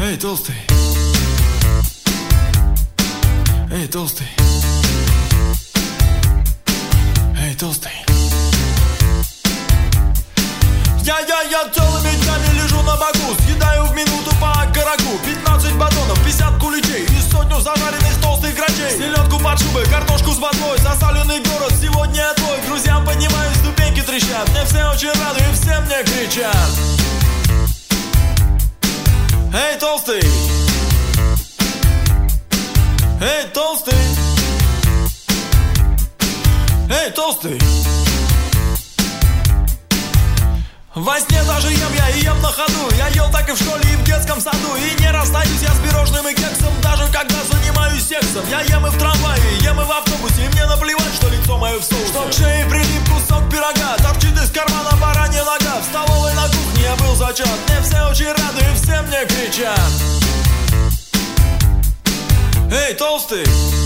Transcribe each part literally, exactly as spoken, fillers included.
Эй, толстый. Эй, толстый. Эй, толстый. Я-я-я целыми днями лежу на боку, съедаю в минуту по окороку. Пятнадцать батонов, пятьдесят куличей и сотню зажаренных толстых грачей. Селедку под шубой, картошку с водой, засаленный город сегодня я твой. Друзьям поднимаюсь, ступеньки трещат, мне все очень рады и все мне кричат. Эй, толстый. Эй, толстый. Эй, толстый. Во сне даже ем я и ем на ходу. Я ел так и в школе, и в детском саду. И не расстаюсь я с пирожным и кексом, даже когда занимаюсь сексом. Я ем и в трамвае, ем и в автобусе. И мне наплевать, что лицо мое в соусе. Что к шее прилип кусок пирога, торчит из кармана баранья нога. В столовой на кухне я был зачат, мне все очень рады и все мне кричат. Эй, толстый.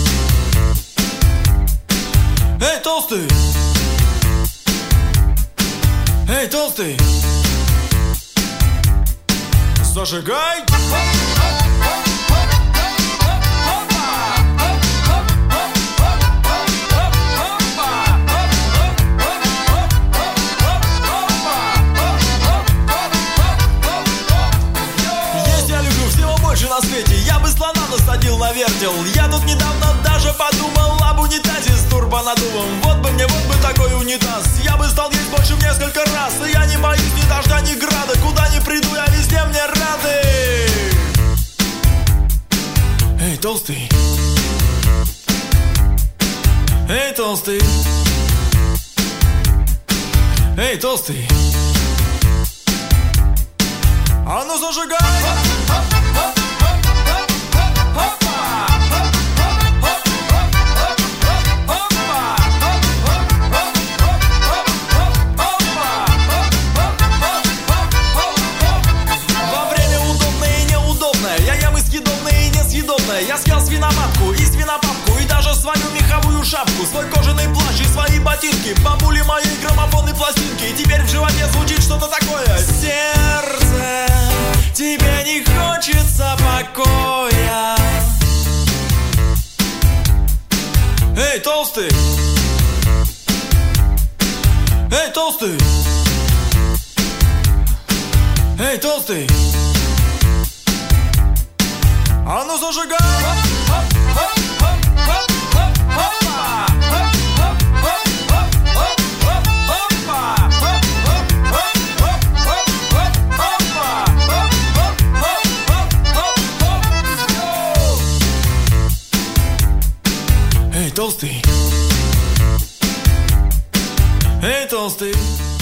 Эй, толстый. Эй, толстый. Зажигай. Есть я люблю всего больше на свете. Я бы слона насадил на вертел. Я тут недавно даже подумал об унитазе с турбонаддувом. Вот бы мне, вот бы такой унитаз. Я бы стал есть больше в несколько раз. И я не боюсь ни дождя, ни града. Куда ни приду, я везде мне рады. Эй, толстый. Эй, толстый. Эй, толстый. А ну зажигай. Я съел свиноматку и свинопапку, и даже свою меховую шапку, свой кожаный плащ и свои ботинки, бабули моей граммофонной пластинки. И теперь в животе звучит что-то такое. Сердце, тебе не хочется покоя. Эй, толстый. Эй, толстый. Эй, толстый. А ну зажигай! Эй, толстый! Эй, толстый!